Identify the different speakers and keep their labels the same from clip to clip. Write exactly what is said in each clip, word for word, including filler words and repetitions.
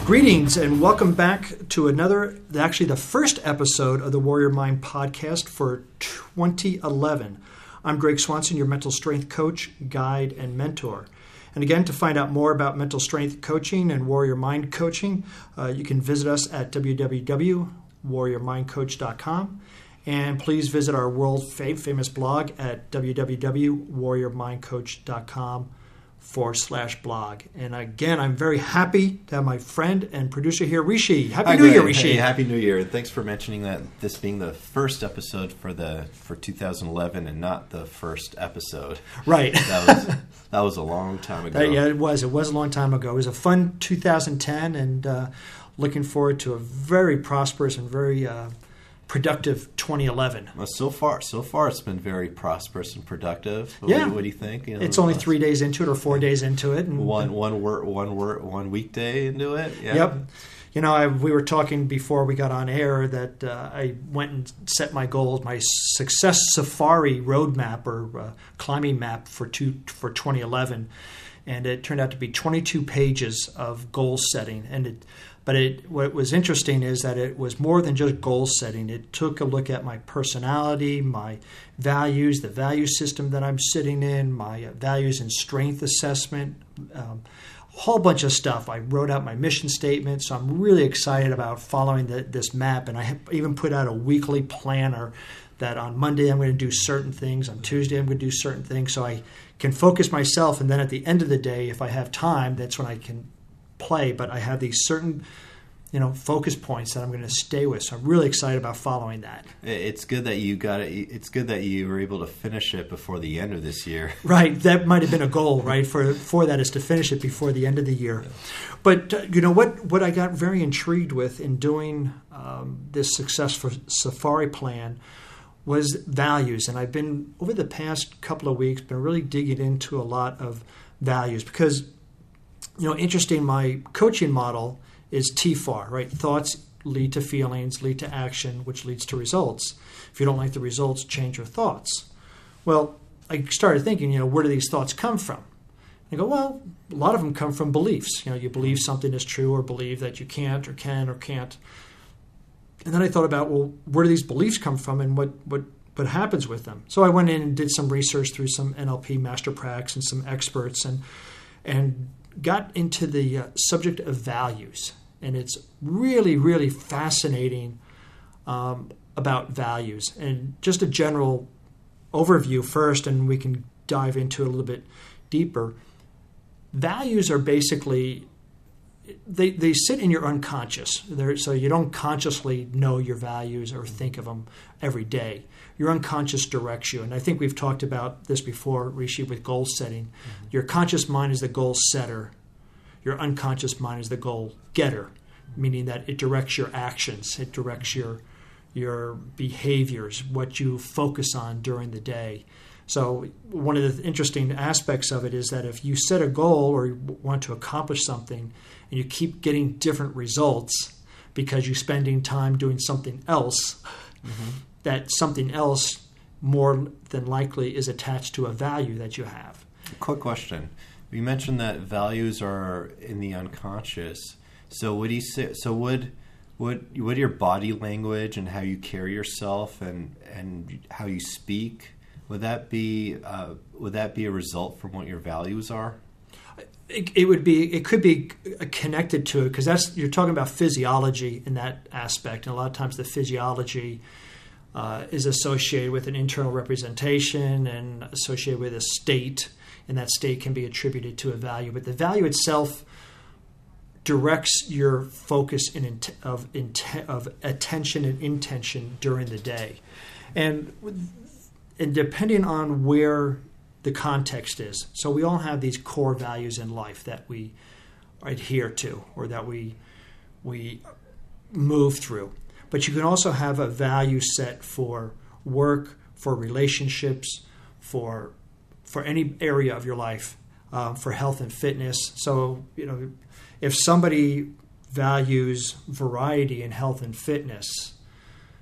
Speaker 1: Greetings and welcome back to another, actually the first episode of the Warrior Mind podcast for twenty eleven. I'm Greg Swanson, your mental strength coach, guide, and mentor. And again, to find out more about mental strength coaching and Warrior Mind coaching, uh, you can visit us at w w w dot warrior mind coach dot com. And please visit our world famous blog at w w w dot warrior mind coach dot com forward slash blog. And again, I'm very happy to have my friend and producer here, Rishi. Happy
Speaker 2: Hi,
Speaker 1: New Year,
Speaker 2: Greg.
Speaker 1: Rishi.
Speaker 2: Hey, Happy New Year. And thanks for mentioning that this being the first episode for the for two thousand eleven and not the first episode.
Speaker 1: Right.
Speaker 2: That was that was a long time ago.
Speaker 1: That, yeah, it was. It was a long time ago. It was a fun two thousand ten, and uh, looking forward to a very prosperous and very uh, productive twenty eleven.
Speaker 2: Well, so far, so far it's been very prosperous and productive. What,
Speaker 1: Yeah.
Speaker 2: do, what do you think? You know,
Speaker 1: It's only three days into it or four days into it. And,
Speaker 2: one one work one work one weekday into it. Yeah.
Speaker 1: Yep. You know, I, we were talking before we got on air that uh, I went and set my goals, my success safari roadmap or uh, climbing map for two, for twenty eleven, and it turned out to be twenty-two pages of goal setting. And it, but it, what was interesting is that it was more than just goal setting. It took a look at my personality, my values, the value system that I'm sitting in, my uh, values and strength assessment. Um, whole bunch of stuff. I wrote out my mission statement, so I'm really excited about following the, this map. And I have even put out a weekly planner that on Monday I'm going to do certain things, on Tuesday I'm going to do certain things, so I can focus myself. And then at the end of the day, if I have time, that's when I can play. But I have these certain, you know, focus points that I'm going to stay with. So I'm really excited about following that.
Speaker 2: It's good that you got it. It's good that you were able to finish it before the end of this year.
Speaker 1: Right. That might have been a goal, right? For for that is to finish it before the end of the year. Yeah. But uh, you know what? What I got very intrigued with in doing um, this successful safari plan was values. And I've been, over the past couple of weeks, been really digging into a lot of values because, you know, interesting, my coaching model is T F A R, right? Thoughts lead to feelings, lead to action, which leads to results. If you don't like the results, change your thoughts. Well, I started thinking, you know, where do these thoughts come from? I go, well, a lot of them come from beliefs. You know, you believe something is true or believe that you can't or can or can't. And then I thought about, well, where do these beliefs come from and what, what, what happens with them? So I went in and did some research through some N L P master pracs and some experts and and got into the uh, subject of values. And it's really, really fascinating um, about values. And just a general overview first, and we can dive into it a little bit deeper. Values are basically, they, they sit in your unconscious. They're, so you don't consciously know your values or think of them every day. Your unconscious directs you. And I think we've talked about this before, Rishi, with goal setting. Mm-hmm. Your conscious mind is the goal setter. Your unconscious mind is the goal getter, meaning that it directs your actions. It directs your your behaviors, what you focus on during the day. So one of the interesting aspects of it is that if you set a goal or you want to accomplish something and you keep getting different results because you're spending time doing something else, mm-hmm. that something else more than likely is attached to a value that you have.
Speaker 2: Quick question. You mentioned that values are in the unconscious. So would you say, so would would would your body language and how you carry yourself and, and how you speak, would that be uh, would that be a result from what your values are?
Speaker 1: It, it would be. It could be connected to it because that's you're talking about physiology in that aspect, and a lot of times the physiology uh, is associated with an internal representation and associated with a state, and that state can be attributed to a value. But the value itself directs your focus in, in, of in, of attention and intention during the day, and and depending on where the context is. So we all have these core values in life that we adhere to or that we we move through. But you can also have a value set for work, for relationships, for for any area of your life, uh, for health and fitness. So, you know, if somebody values variety in health and fitness,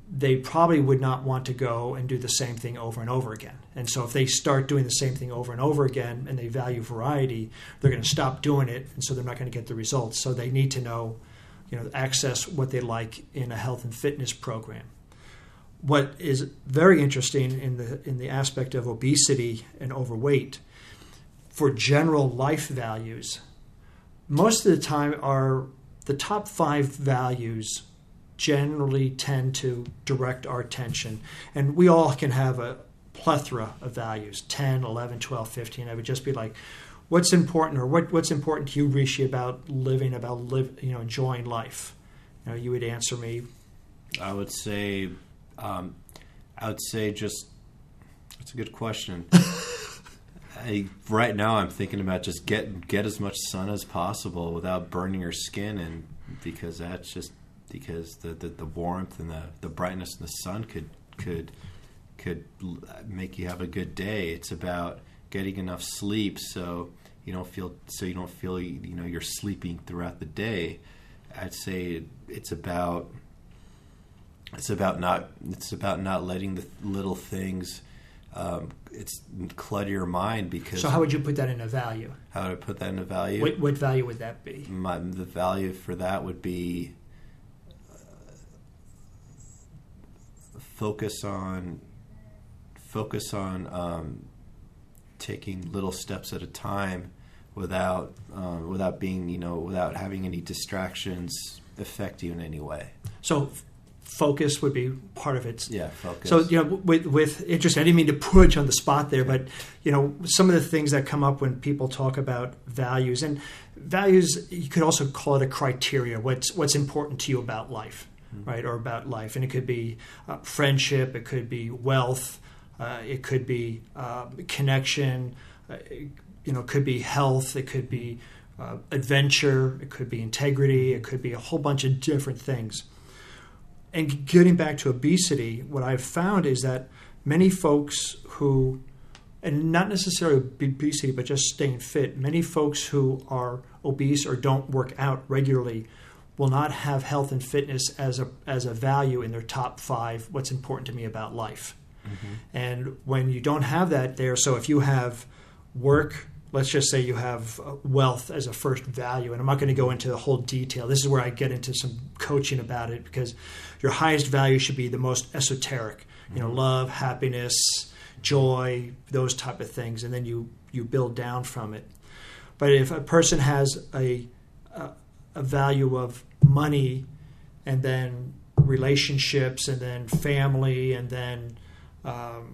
Speaker 1: they probably would not want to go and do the same thing over and over again. And so if they start doing the same thing over and over again and they value variety, they're going to stop doing it, and so they're not going to get the results. So they need to know, you know, access what they like in a health and fitness program. What is very interesting in the in the aspect of obesity and overweight, for general life values, most of the time are the top five values generally tend to direct our attention. And we all can have a plethora of values, ten, eleven, twelve, fifteen. I would just be like, what's important, or what, what's important to you, Rishi, about living, about live, you know, enjoying life? You know, you would answer me.
Speaker 2: I would say, um, I would say just, that's a good question. I, right now I'm thinking about just get get as much sun as possible without burning your skin, and because that's just because the, the, the warmth and the, the brightness in the sun could could could make you have a good day. It's about getting enough sleep so you don't feel so you don't feel you know you're sleeping throughout the day. I'd say it's about it's about not it's about not letting the little things um, it's clutter your mind. Because
Speaker 1: so how would you put that in a value?
Speaker 2: How would I put that in a value?
Speaker 1: What, what value would that be?
Speaker 2: My, the value for that would be focus on focus on um, taking little steps at a time without um, without being you know without having any distractions affect you in any way.
Speaker 1: So f- focus would be part of it.
Speaker 2: Yeah, focus.
Speaker 1: So you know, with with interest, I didn't mean to put you on the spot there, but you know, some of the things that come up when people talk about values, and values, you could also call it a criteria. What's what's important to you about life, mm-hmm. right, or about life, and it could be uh, friendship, it could be wealth, uh, it could be uh, connection, uh, it, you know, it could be health, it could be uh, adventure, it could be integrity, it could be a whole bunch of different things. And getting back to obesity, what I've found is that many folks who, and not necessarily obesity, but just staying fit, many folks who are obese or don't work out regularly will not have health and fitness as a as a value in their top five, what's important to me about life. Mm-hmm. And when you don't have that there, so if you have work, let's just say you have wealth as a first value, and I'm not going to go into the whole detail. This is where I get into some coaching about it, because your highest value should be the most esoteric, you know, love, happiness, joy, those type of things, and then you, you build down from it. But if a person has a, a, a value of money, and then relationships, and then family, and then um,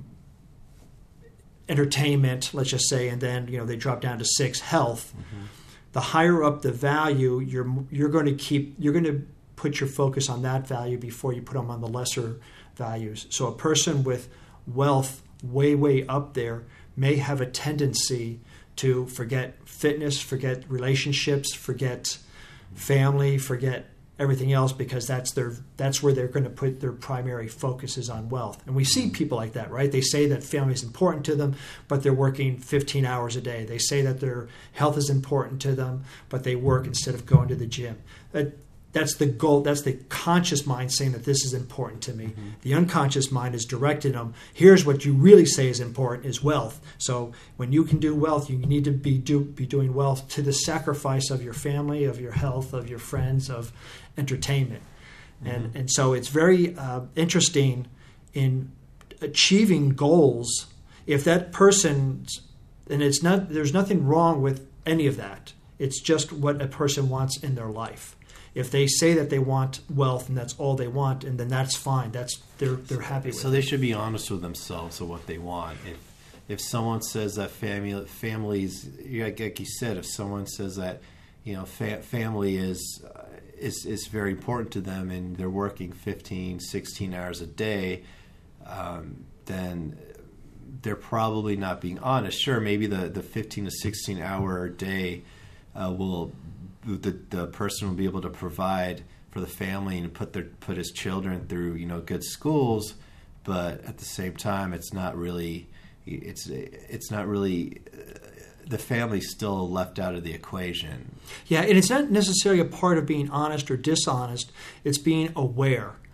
Speaker 1: entertainment, let's just say, and then you know they drop down to six, health. Mm-hmm. The higher up the value, you're you're going to keep you're going to put your focus on that value before you put them on the lesser values. So a person with wealth way way up there may have a tendency to forget fitness, forget relationships, forget family, forget everything else, because that's their that's where they're going to put their primary focus is on wealth. And we see people like that, right? They say that family is important to them, but they're working fifteen hours a day. They say that their health is important to them, but they work instead of going to the gym. That, that's the goal. That's the conscious mind saying that this is important to me. Mm-hmm. The unconscious mind is directing them. Here's what you really say is important is wealth. So when you can do wealth, you need to be do be doing wealth to the sacrifice of your family, of your health, of your friends, of entertainment. Mm-hmm. And and so it's very uh, interesting in achieving goals. If that person, and it's not, there's nothing wrong with any of that. It's just what a person wants in their life. If they say that they want wealth and that's all they want, and then that's fine. That's they're they're happy with.
Speaker 2: So they should be honest with themselves of what they want. If if someone says that family families, like you said, if someone says that you know fa- family is uh, is is very important to them and they're working fifteen, sixteen hours a day, um, then they're probably not being honest. Sure, maybe the, the fifteen to sixteen hour day uh, will. The, the person will be able to provide for the family and put their put his children through you know good schools, but at the same time, it's not really it's it's not really uh, the family's still left out of the equation.
Speaker 1: Yeah, and it's not necessarily a part of being honest or dishonest. It's being aware.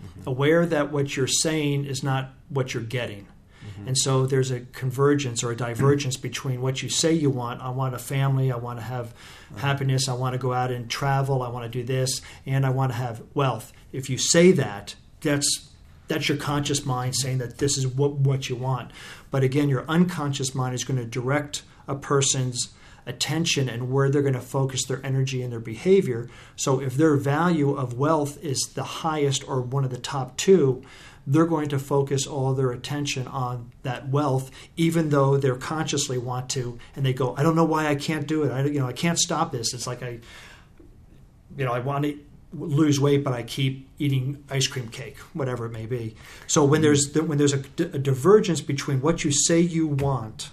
Speaker 1: Mm-hmm. Aware that what you're saying is not what you're getting. Mm-hmm. And so there's a convergence or a divergence mm-hmm. between what you say you want. I want a family. I want to have mm-hmm. happiness. I want to go out and travel. I want to do this. And I want to have wealth. If you say that, that's that's your conscious mind saying that this is what, what you want. But again, your unconscious mind is going to direct a person's attention and where they're going to focus their energy and their behavior. So if their value of wealth is the highest or one of the top two, they're going to focus all their attention on that wealth, even though they're consciously want to, and they go, I don't know why I can't do it. I, you know, I can't stop this. It's like I, you know, I want to lose weight, but I keep eating ice cream cake, whatever it may be. So when there's when there's a, a divergence between what you say you want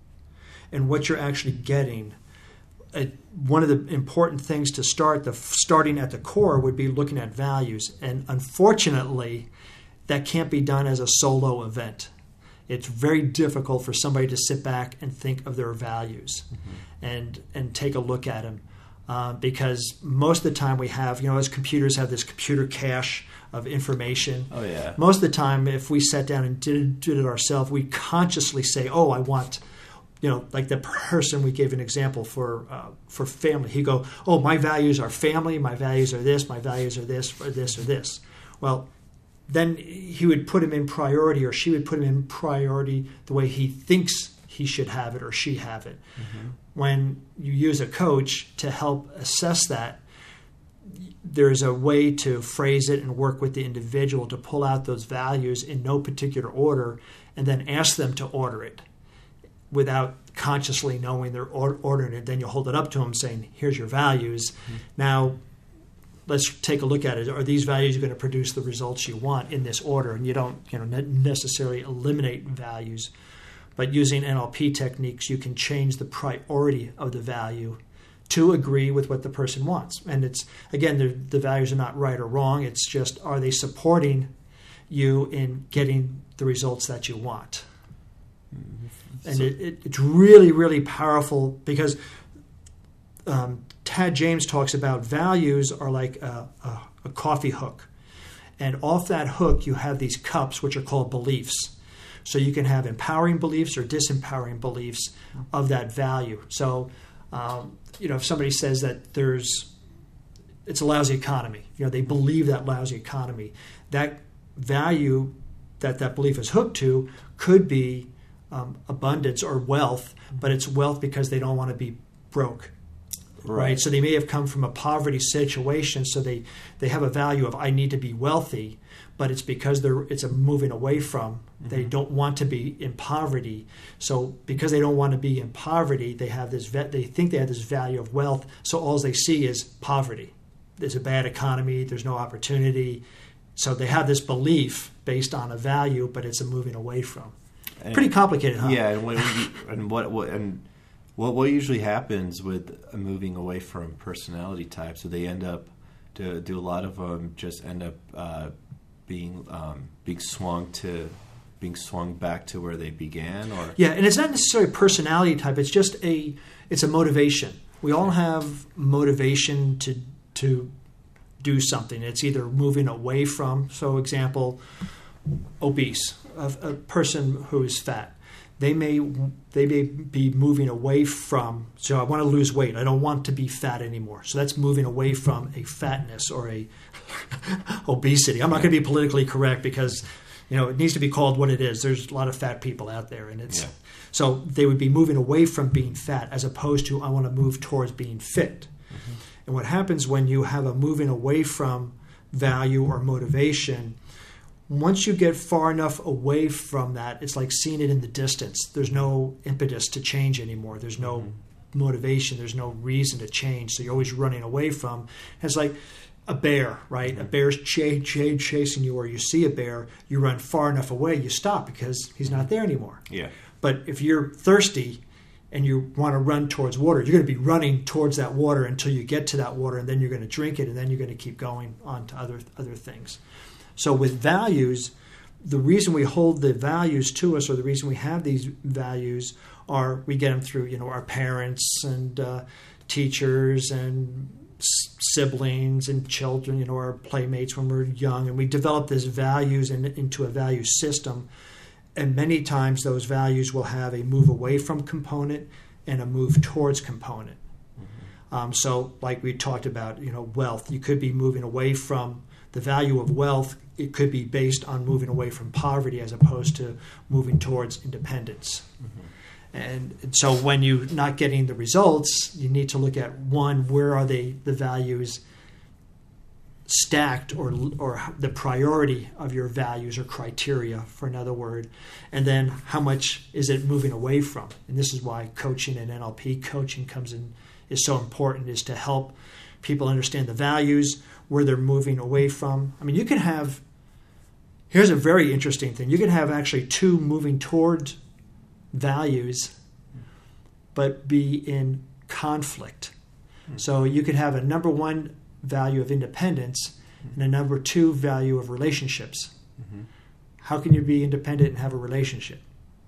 Speaker 1: and what you're actually getting, uh, one of the important things to start, the starting at the core, would be looking at values. And unfortunately, that can't be done as a solo event. It's very difficult for somebody to sit back and think of their values mm-hmm. and and take a look at them. Uh, because most of the time we have, you know, as computers have this computer cache of information.
Speaker 2: Oh, yeah.
Speaker 1: Most of the time, if we sat down and did, did it ourselves, we consciously say, oh, I want, you know, like the person we gave an example for uh, for family. He'd go, oh, my values are family, my values are this, my values are this, or this, or this. Well, then he would put him in priority, or she would put him in priority the way he thinks he should have it or she have it. Mm-hmm. When you use a coach to help assess that, there's a way to phrase it and work with the individual to pull out those values in no particular order and then ask them to order it without consciously knowing they're or- ordering it. Then you hold it up to them saying, here's your values. Mm-hmm. Now, let's take a look at it. Are these values going to produce the results you want in this order? And you don't you know, necessarily eliminate values. But using N L P techniques, you can change the priority of the value to agree with what the person wants. And it's, again, the, the values are not right or wrong. It's just, are they supporting you in getting the results that you want? Mm-hmm. And so, it, it, it's really, really powerful because um, Tad James talks about values are like a, a, a coffee hook. And off that hook, you have these cups, which are called beliefs. So you can have empowering beliefs or disempowering beliefs of that value. So, um, you know, if somebody says that there's, it's a lousy economy, you know, they believe that lousy economy, that value that that belief is hooked to could be um, abundance or wealth, but it's wealth because they don't want to be broke. Right. right. So they may have come from a poverty situation, so they, they have a value of I need to be wealthy, but it's because they're it's a moving away from. Mm-hmm. They don't want to be in poverty. So because they don't want to be in poverty, they have this they think they have this value of wealth. So all they see is poverty. There's a bad economy. There's no opportunity. So they have this belief based on a value, but it's a moving away from. And pretty complicated, huh?
Speaker 2: Yeah, and, when you, and what, what and. What what usually happens with a moving away from personality types? So they end up do do a lot of them just end up uh, being um, being swung to being swung back to where they began, or
Speaker 1: yeah, and it's not necessarily a personality type. It's just a it's a motivation. We all have motivation to to do something. It's either moving away from. So, example, obese, a, a person who is fat. They may they may be moving away from, so I want to lose weight. I don't want to be fat anymore. So that's moving away from a fatness or a obesity. I'm not going to be politically correct because, you know, it needs to be called what it is. There's a lot of fat people out there. and it's yeah. So they would be moving away from being fat as opposed to I want to move towards being fit. Mm-hmm. And what happens when you have a moving away from value or motivation, once you get far enough away from that, it's like seeing it in the distance. There's no impetus to change anymore. There's no mm-hmm. motivation. There's no reason to change. So you're always running away from. And it's like a bear, right? Mm-hmm. A bear's ch- ch- chasing you, or you see a bear, you run far enough away, you stop because he's not there anymore.
Speaker 2: Yeah.
Speaker 1: But if you're thirsty and you want to run towards water, you're going to be running towards that water until you get to that water, and then you're going to drink it, and then you're going to keep going on to other other things. So with values, the reason we hold the values to us, or the reason we have these values, are we get them through, you know, our parents and uh, teachers and siblings and children, you know, our playmates when we're young, and we develop these values in, into a value system. And many times those values will have a move away from component and a move towards component. Mm-hmm. Um, so like we talked about, you know, wealth, you could be moving away from the value of wealth. It could be based on moving away from poverty as opposed to moving towards independence. Mm-hmm. And, and so when you're not getting the results, you need to look at, one, where are they, the values stacked, or or the priority of your values or criteria, for another word, and then how much is it moving away from? And this is why coaching and N L P coaching comes in, is so important, is to help people understand the values, where they're moving away from. I mean, you can have, here's a very interesting thing, you can have actually two moving toward values but be in conflict. Mm-hmm. So you could have a number one value of independence and a number two value of relationships. Mm-hmm. How can you be independent and have a relationship?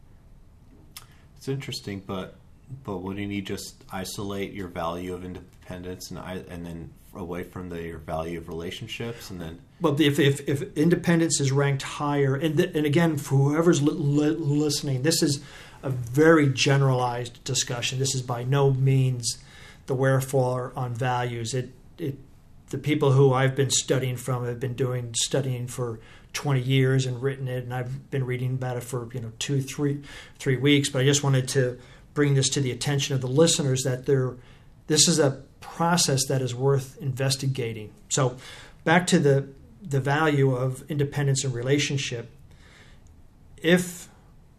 Speaker 2: It's interesting, but but wouldn't you just isolate your value of independence and I, and then away from the, your value of relationships, and then?
Speaker 1: Well, if if, if independence is ranked higher, and th- and again, for whoever's li- li- listening, this is a very generalized discussion. This is by no means the wherefore on values. It it the people who I've been studying from have been doing studying for twenty years and written it, and I've been reading about it for you know two, three, three weeks. But I just wanted to bring this to the attention of the listeners that there, this is a process that is worth investigating. So, back to the the value of independence and relationship. If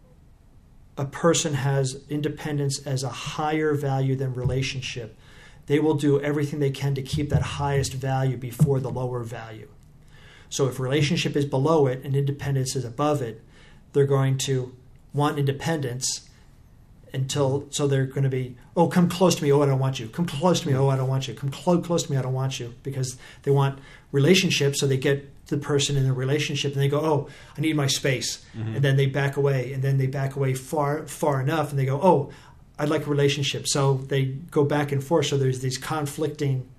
Speaker 1: a person has independence as a higher value than relationship, they will do everything they can to keep that highest value before the lower value. So if relationship is below it and independence is above it, they're going to want independence until, so they're going to be, oh, come close to me, oh, I don't want you. Come close to me, oh, I don't want you. Come clo- close to me, I don't want you. Because they want relationship, so they get the person in the relationship and they go, oh, I need my space. Mm-hmm. And then they back away, and then they back away far, far enough, and they go, oh, I'd like a relationship. So they go back and forth. So there's these conflicting,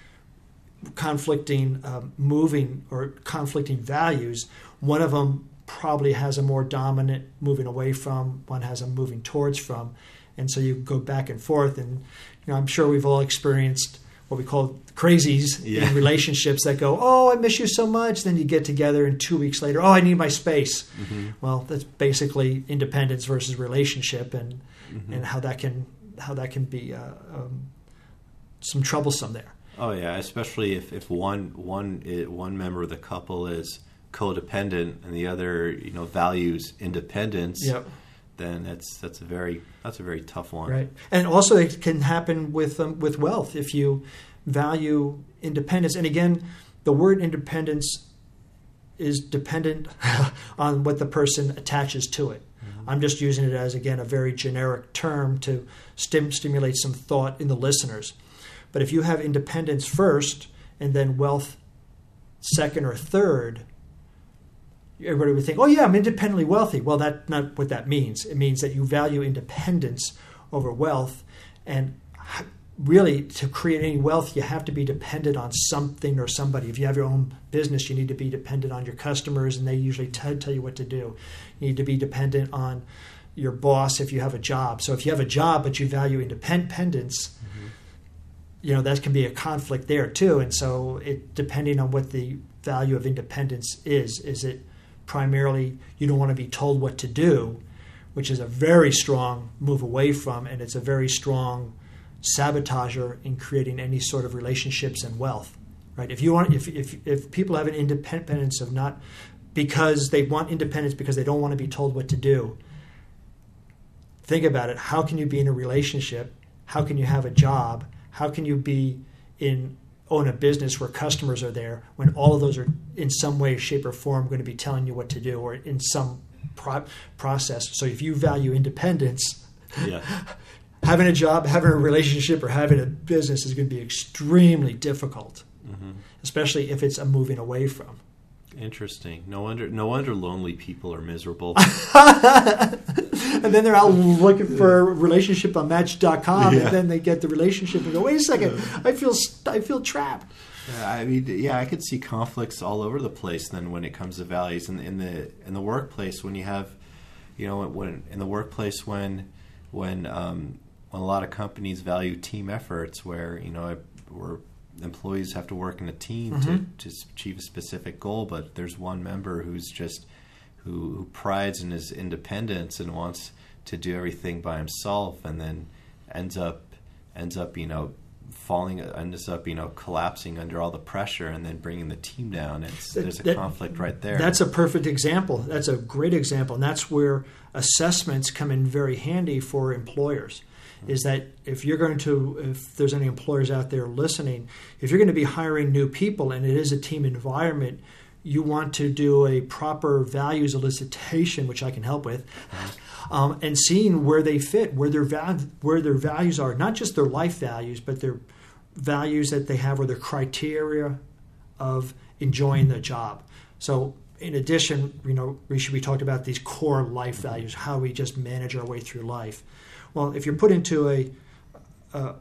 Speaker 1: conflicting, um, moving or conflicting values. One of them probably has a more dominant moving away from. One has a moving towards from, and so you go back and forth. And you know, I'm sure we've all experienced what we call crazies yeah. in relationships that go, oh, I miss you so much. Then you get together, and two weeks later, oh, I need my space. Mm-hmm. Well, that's basically independence versus relationship, and mm-hmm. and how that can how that can be uh, um, some troublesome there.
Speaker 2: Oh yeah, especially if, if one one one member of the couple is codependent and the other you know values independence.
Speaker 1: Yep.
Speaker 2: Then that's that's a very that's a very tough one.
Speaker 1: Right, and also it can happen with um, with wealth if you value independence. And again, the word independence is dependent on what the person attaches to it. Mm-hmm. I'm just using it as, again, a very generic term to stim- stimulate some thought in the listeners. But if you have independence first and then wealth second or third, everybody would think, oh, yeah, I'm independently wealthy. Well, that's not what that means. It means that you value independence over wealth. And really, to create any wealth, you have to be dependent on something or somebody. If you have your own business, you need to be dependent on your customers, and they usually t- tell you what to do. You need to be dependent on your boss if you have a job. So if you have a job but you value independence, mm-hmm. you know, that can be a conflict there too. And so it depending on what the value of independence is, is it primarily you don't want to be told what to do, which is a very strong move away from, and it's a very strong sabotager in creating any sort of relationships and wealth, right? If you want, if if if people have an independence of not because they want independence because they don't want to be told what to do, think about it. How can you be in a relationship? How can you have a job? How can you be in own a business where customers are there when all of those are in some way, shape, or form going to be telling you what to do or in some pro- process? So if you value independence,
Speaker 2: yeah.
Speaker 1: having a job, having a relationship, or having a business is going to be extremely difficult, mm-hmm. especially if it's a moving away from.
Speaker 2: Interesting. No wonder. No wonder lonely people are miserable.
Speaker 1: and then they're out looking for a relationship on Match dot com,
Speaker 2: Yeah.
Speaker 1: and then they get the relationship and go, wait a second, I feel I feel trapped.
Speaker 2: Yeah, I mean, yeah, I could see conflicts all over the place. Then, when it comes to values in, in the in the workplace, when you have, you know, when in the workplace when when um, when a lot of companies value team efforts, where you know where employees have to work in a team
Speaker 1: Mm-hmm.
Speaker 2: to, to achieve a specific goal, but there's one member who's just who, who prides in his independence and wants to do everything by himself, and then ends up ends up you know. falling ends up you know collapsing under all the pressure and then bringing the team down. It's, there's a
Speaker 1: That-
Speaker 2: conflict right there.
Speaker 1: That's a perfect example. That's a great example, and that's where assessments come in very handy for employers. Is that if you're going to, if there's any employers out there listening, if you're going to be hiring new people and it is a team environment, you want to do a proper values elicitation, which I can help with, um, and seeing where they fit, where their val- where their values are, not just their life values, but their values that they have or their criteria of enjoying the job. So in addition, you know, Rishi, we talked about these core life values, how we just manage our way through life. Well, if you're put into a, a,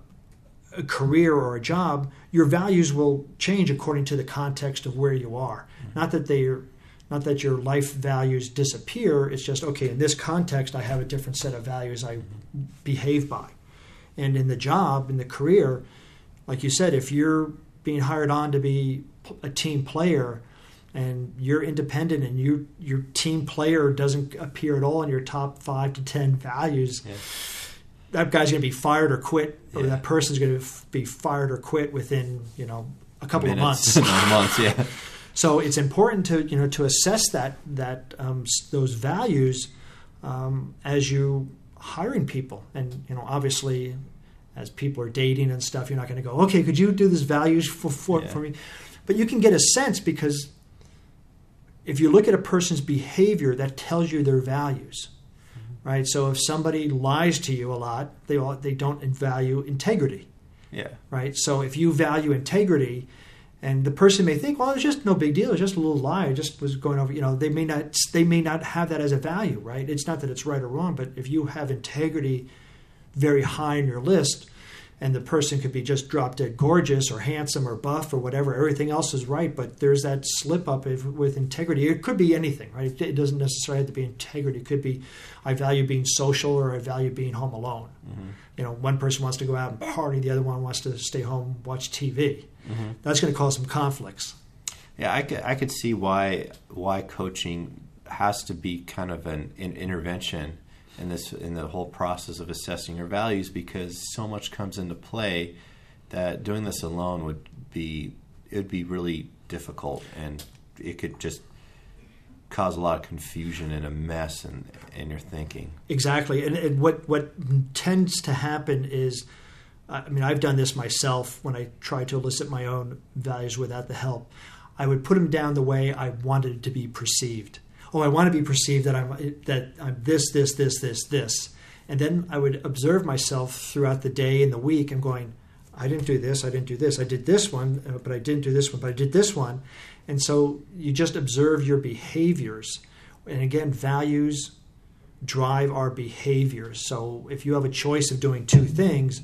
Speaker 1: a career or a job, your values will change according to the context of where you are. Mm-hmm. Not that they're, not that your life values disappear. It's just, okay, in this context, I have a different set of values I behave by. And in the job, in the career, like you said, if you're being hired on to be a team player and you're independent and you, your team player doesn't appear at all in your top five to ten values, yeah. that guy's going to be fired or quit, or yeah. that person's going to be fired or quit within, you know, a couple
Speaker 2: Minutes.
Speaker 1: of months.
Speaker 2: months, yeah.
Speaker 1: So it's important to, you know, to assess that that um, those values um, as you hiring people, and you know, obviously, as people are dating and stuff, you're not going to go, okay, could you do this values for for, yeah. for me? But you can get a sense, because if you look at a person's behavior, that tells you their values, mm-hmm. right? So if somebody lies to you a lot, they all, they don't value integrity,
Speaker 2: yeah,
Speaker 1: right? So if you value integrity, and the person may think, well, it's just no big deal, it's just a little lie, I just was going over, you know, they may not they may not have that as a value, right? It's not that it's right or wrong, but if you have integrity very high in your list, and the person could be just drop dead gorgeous or handsome or buff or whatever, everything else is right, but there's that slip up with integrity. It could be anything, right? It doesn't necessarily have to be integrity. It could be, I value being social, or I value being home alone. Mm-hmm. You know, one person wants to go out and party, the other one wants to stay home, watch T V. Mm-hmm. That's going to cause some conflicts.
Speaker 2: Yeah, I could, I could see why why coaching has to be kind of an, an intervention in this in the whole process of assessing your values, because so much comes into play that doing this alone would be it would be really difficult, and it could just cause a lot of confusion and a mess in, in your thinking.
Speaker 1: Exactly. And, and what what tends to happen is, I mean, I've done this myself when I tried to elicit my own values without the help. I would put them down the way I wanted to be perceived. Oh, I want to be perceived that I'm that I'm this, this, this, this, this. And then I would observe myself throughout the day and the week and going, I didn't do this, I didn't do this. I did this one, but I didn't do this one, but I did this one. And so you just observe your behaviors. And again, values drive our behaviors. So if you have a choice of doing two things,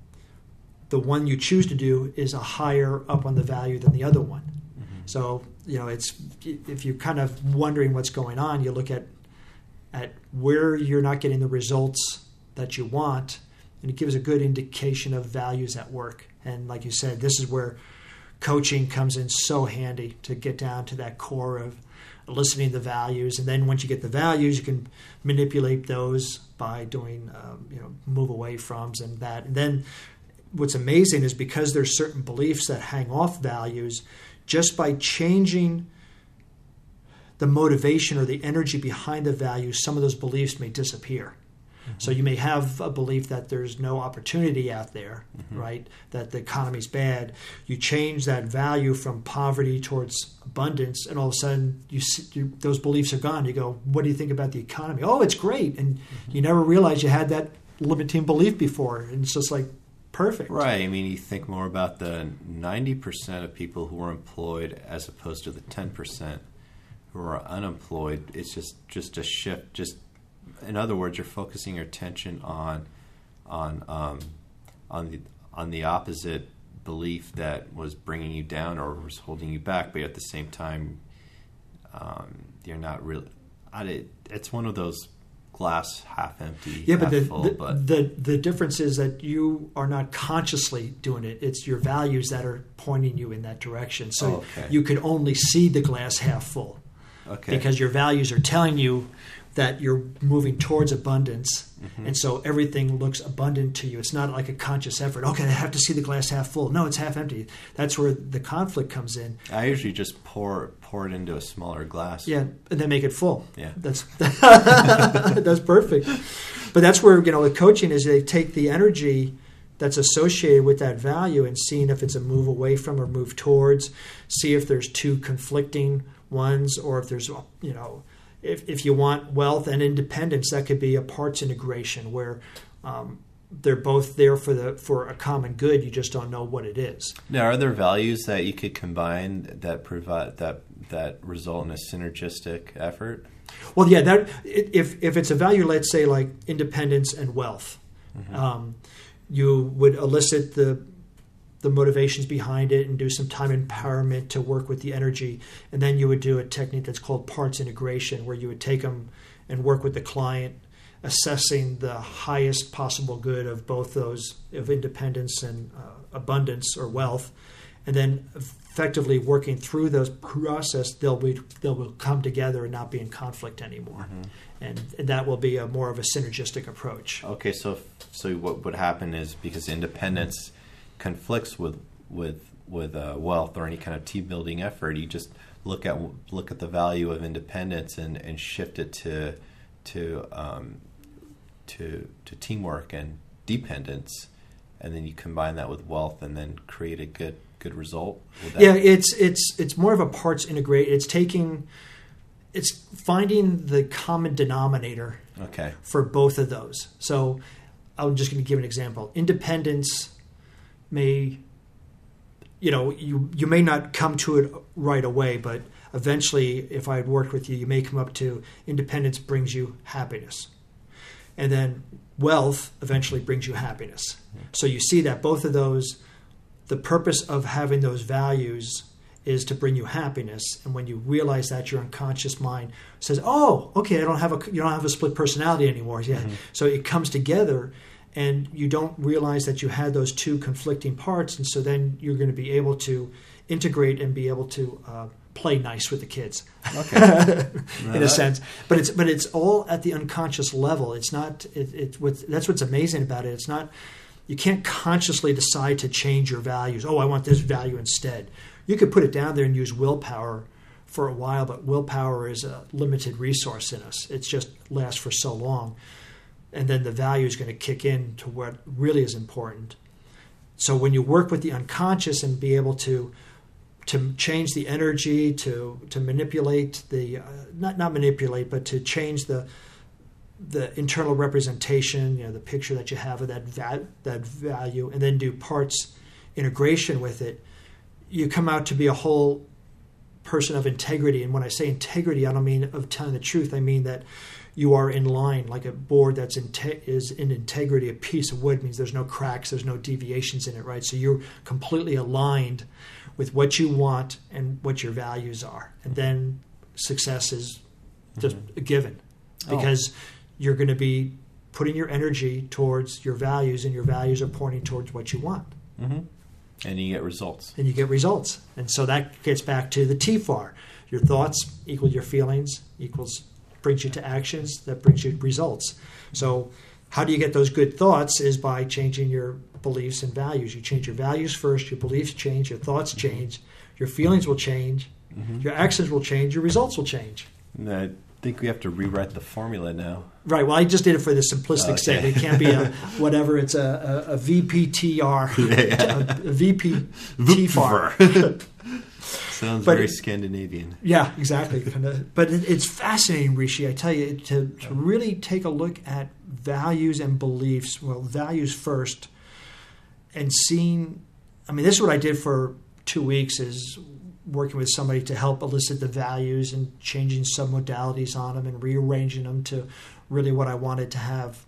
Speaker 1: the one you choose to do is a higher up on the value than the other one. Mm-hmm. So, you know, it's if you're kind of wondering what's going on, you look at at where you're not getting the results that you want, and it gives a good indication of values at work. And like you said, this is where coaching comes in so handy, to get down to that core of eliciting the values. And then once you get the values, you can manipulate those by doing, um, you know, move away froms and that. And then what's amazing is, because there's certain beliefs that hang off values, just by changing the motivation or the energy behind the value, some of those beliefs may disappear. Mm-hmm. So you may have a belief that there's no opportunity out there, mm-hmm. right? That the economy's bad. You change that value from poverty towards abundance, and all of a sudden you, see, you those beliefs are gone. You go, what do you think about the economy? Oh, it's great. And mm-hmm. you never realized you had that limiting belief before. And it's just like, perfect.
Speaker 2: Right. I mean, you think more about the ninety percent of people who are employed as opposed to the ten percent who are unemployed. It's just, just a shift, just in other words, you're focusing your attention on on um, on the on the opposite belief that was bringing you down or was holding you back, but at the same time, um, you're not really. I, it's one of those glass half empty,
Speaker 1: yeah,
Speaker 2: half
Speaker 1: but the,
Speaker 2: full.
Speaker 1: the,
Speaker 2: But
Speaker 1: the the difference is that you are not consciously doing it. It's your values that are pointing you in that direction. So
Speaker 2: Oh, okay.
Speaker 1: you could only see the glass half full
Speaker 2: okay,
Speaker 1: because your values are telling you that you're moving towards abundance,
Speaker 2: Mm-hmm.
Speaker 1: and so everything looks abundant to you. It's not like a conscious effort. Okay, I have to see the glass half full. No, it's half empty. That's where the conflict comes in.
Speaker 2: I usually just pour pour it into a smaller glass.
Speaker 1: Yeah, and then make it full.
Speaker 2: Yeah.
Speaker 1: That's that's perfect. But that's where, you know, with coaching is they take the energy that's associated with that value and seeing if it's a move away from or move towards, see if there's two conflicting ones, or if there's, you know, if if you want wealth and independence, that could be a parts integration where um, they're both there for the for a common good. You just don't know what it is.
Speaker 2: Now, are there values that you could combine that provide that that result in a synergistic effort?
Speaker 1: Well, yeah, that if if it's a value, let's say like independence and wealth,
Speaker 2: Mm-hmm.
Speaker 1: um, you would elicit the the motivations behind it and do some time empowerment to work with the energy, and then you would do a technique that's called parts integration, where you would take them and work with the client, assessing the highest possible good of both those, of independence and uh, abundance or wealth, and then effectively working through those process, they'll be they'll will come together and not be in conflict anymore,
Speaker 2: Mm-hmm.
Speaker 1: and, and that will be a more of a synergistic approach.
Speaker 2: Okay, so so what would happen is because independence conflicts with with with uh, wealth or any kind of team building effort, you just look at look at the value of independence and, and shift it to to um, to to teamwork and dependence, and then you combine that with wealth and then create a good good result. Would that-
Speaker 1: Yeah, it's it's it's more of a parts integrate. It's taking, it's finding the common denominator
Speaker 2: Okay.
Speaker 1: for both of those. So I'm just going to give an example. Independence may, you know, you you may not come to it right away, but eventually, if I had worked with you, you may come up to independence brings you happiness, and then wealth eventually brings you happiness. So you see that both of those, the purpose of having those values is to bring you happiness, and when you realize that, your unconscious mind says, "Oh, okay, I don't have a you don't have a split personality anymore." Yeah,
Speaker 2: Mm-hmm.
Speaker 1: so it comes together, and you don't realize that you had those two conflicting parts, and so then you're going to be able to integrate and be able to uh, play nice with the kids,
Speaker 2: Okay.
Speaker 1: in a sense. But it's but it's all at the unconscious level. It's not. It, it what that's what's amazing about it. It's not. You can't consciously decide to change your values. Oh, I want this value instead. You could put it down there and use willpower for a while, but willpower is a limited resource in us. It just lasts for so long. And then the value is going to kick in to what really is important. So when you work with the unconscious and be able to to change the energy, to to manipulate the, uh, not, not manipulate, but to change the the internal representation, you know, the picture that you have of that va- that value, and then do parts integration with it, you come out to be a whole person of integrity. And when I say integrity, I don't mean of telling the truth. I mean that you are in line, like a board that's in te- is in integrity. A piece of wood means there's no cracks, there's no deviations in it, right? So you're completely aligned with what you want and what your values are. And then success is just a given, because you're going to be putting your energy towards your values, and your values are pointing towards what you want.
Speaker 2: Mm-hmm. And you get results.
Speaker 1: And you get results. And so that gets back to the T F A R. Your thoughts equal your feelings, equals brings you to actions, that brings you results. So how do you get those good thoughts is by changing your beliefs and values. You change your values first, your beliefs change, your thoughts change, your feelings will change,
Speaker 2: Mm-hmm.
Speaker 1: your actions will change, your results will change.
Speaker 2: And I think we have to rewrite the formula now.
Speaker 1: Right. Well, I just did it for the simplistic
Speaker 2: Okay.
Speaker 1: sake. It can't be a whatever. It's a, a, a V P T R, a, a V P T F A R.
Speaker 2: Sounds
Speaker 1: But
Speaker 2: very
Speaker 1: it-
Speaker 2: Scandinavian.
Speaker 1: Yeah, exactly. But it, it's fascinating, Rishi. I tell you, to, to really take a look at values and beliefs. Well, values first, and seeing. I mean, this is what I did for two weeks. Is working with somebody to help elicit the values and changing some modalities on them and rearranging them to really what I wanted to have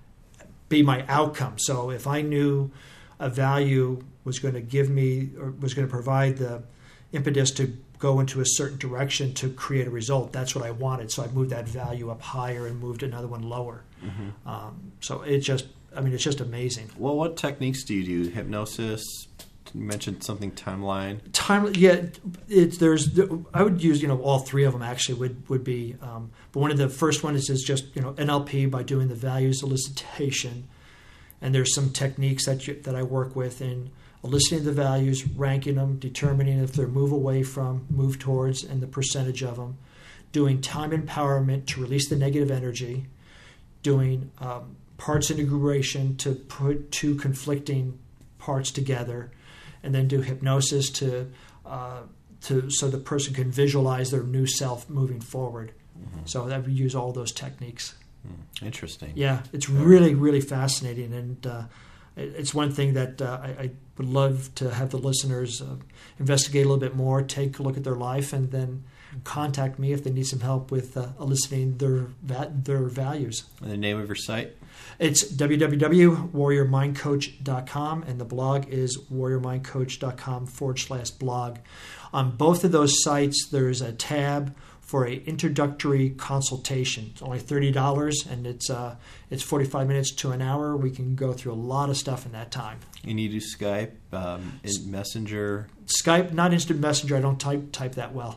Speaker 1: be my outcome. So if I knew a value was going to give me or was going to provide the impetus to go into a certain direction to create a result, that's what I wanted. So I moved that value up higher and moved another one lower. Mm-hmm. Um, so it just, I mean, it's just amazing.
Speaker 2: Well, what techniques do you do? Hypnosis? You mentioned something timeline.
Speaker 1: Time, yeah. It's there's. I would use you know all three of them actually would would be. Um, but one of the first one is, is just you know N L P by doing the values elicitation, and there's some techniques that you, that I work with in eliciting the values, ranking them, determining if they're move away from, move towards, and the percentage of them. Doing time empowerment to release the negative energy. Doing um, parts integration to put two conflicting parts together. And then do hypnosis to uh, to so the person can visualize their new self moving forward. Mm-hmm. So I would use all those techniques.
Speaker 2: Mm, interesting.
Speaker 1: Yeah, it's really, really fascinating. And uh, it's one thing that uh, I, I would love to have the listeners uh, investigate a little bit more, take a look at their life, and then contact me if they need some help with uh, eliciting their va- their values.
Speaker 2: And the name of your site?
Speaker 1: It's w w w dot warrior mind coach dot com, and the blog is warrior mind coach dot com forward slash blog. On both of those sites, there's a tab for a introductory consultation. It's only thirty dollars, and it's uh, it's forty-five minutes to an hour. We can go through a lot of stuff in that time.
Speaker 2: And you do Skype, um, Messenger?
Speaker 1: Skype, not Instant Messenger. I don't type type that well.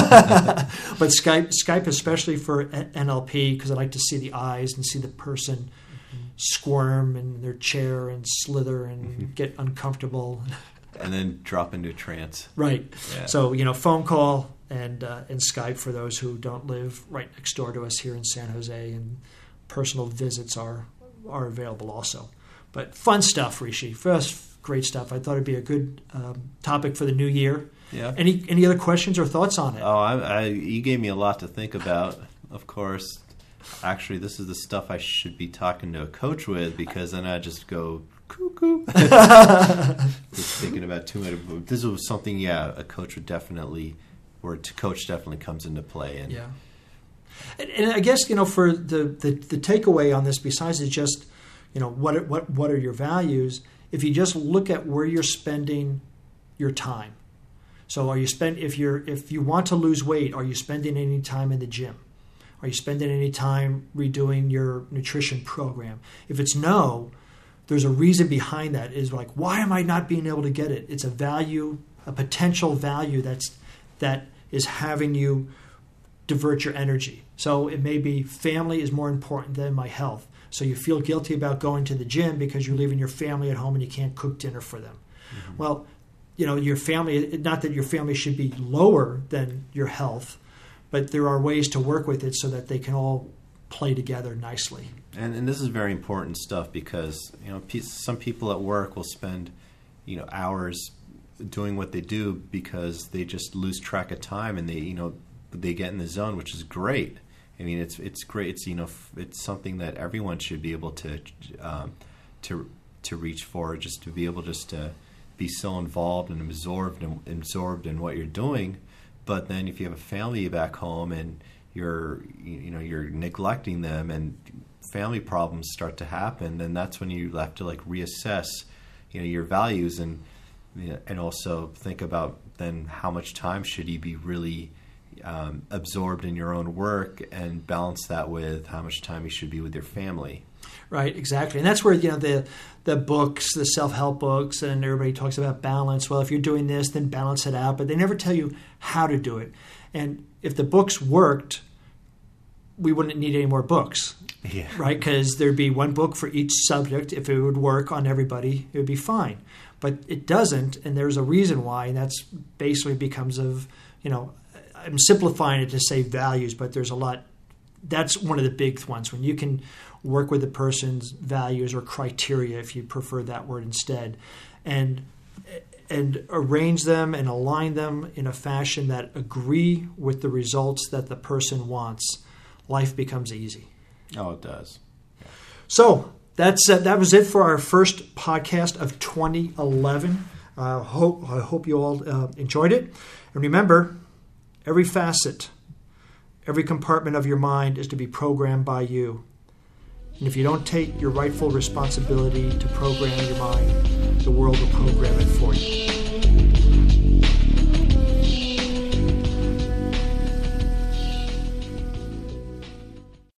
Speaker 1: But Skype, Skype especially for N L P, because I like to see the eyes and see the person mm-hmm. squirm in their chair and slither and mm-hmm. get uncomfortable.
Speaker 2: And then drop into a trance.
Speaker 1: Right.
Speaker 2: Yeah.
Speaker 1: So, you know, phone call and uh, and Skype for those who don't live right next door to us here in San Jose, and personal visits are are available also. But fun stuff, Rishi. First, great stuff. I thought it'd be a good um, topic for the new year.
Speaker 2: Yeah.
Speaker 1: Any any other questions or thoughts on it?
Speaker 2: Oh, I, I, you gave me a lot to think about. Of course, actually, this is the stuff I should be talking to a coach with, because then I just go cuckoo. Just thinking about too much. This was something, yeah, a coach would definitely, where to coach definitely comes into play. And
Speaker 1: yeah. And, and I guess, you know, for the, the, the takeaway on this, besides is just, you know, what are, what what are your values? If you just look at where you're spending your time. So are you spend if you're if you want to lose weight, are you spending any time in the gym? Are you spending any time redoing your nutrition program? If it's no, there's a reason behind that. Is like, why am I not being able to get it? It's a value, a potential value that's that is having you divert your energy. So it may be family is more important than my health. So you feel guilty about going to the gym because you're leaving your family at home and you can't cook dinner for them. Mm-hmm. Well, you know, your family, not that your family should be lower than your health, but there are ways to work with it so that they can all play together nicely.
Speaker 2: And, and this is very important stuff, because, you know, pe- some people at work will spend, you know, hours doing what they do because they just lose track of time, and they, you know, they get in the zone, which is great. I mean, it's it's great. It's, you know, it's something that everyone should be able to um, to to reach for, just to be able just to be so involved and absorbed and absorbed in what you're doing. But then if you have a family back home and you're you know you're neglecting them and family problems start to happen, then that's when you have to like reassess, you know, your values, and you know, and also think about then how much time should you be really um, absorbed in your own work, and balance that with how much time you should be with your family.
Speaker 1: Right, exactly. And that's where, you know, the the books, the self-help books, and everybody talks about balance. Well, if you're doing this, then balance it out. But they never tell you how to do it. And if the books worked, we wouldn't need any more books.
Speaker 2: Yeah.
Speaker 1: Right? Because there'd be one book for each subject. If it would work on everybody, it would be fine. But it doesn't, and there's a reason why, and that's basically becomes of, you know, I'm simplifying it to say values, but there's a lot. That's one of the big ones, when you can work with the person's values or criteria, if you prefer that word instead, and and arrange them and align them in a fashion that agree with the results that the person wants. Life becomes easy.
Speaker 2: Oh, it does.
Speaker 1: So that's uh, that was it for our first podcast of twenty eleven. Uh, hope I hope you all uh, enjoyed it. And remember, every facet, every compartment of your mind is to be programmed by you. And if you don't take your rightful responsibility to program your mind, the world will program it for you.